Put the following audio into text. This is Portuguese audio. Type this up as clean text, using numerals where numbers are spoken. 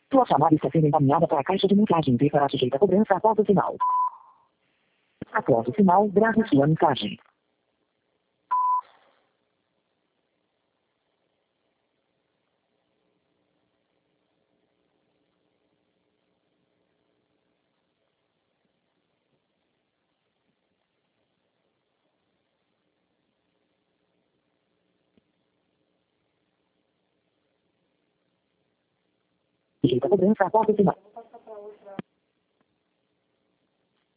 Sua chamada está sendo encaminhada para a caixa de mensagem e será sujeita a cobrança após o sinal. Após o sinal, grave sua mensagem. Sujeita a cobrança após o sinal.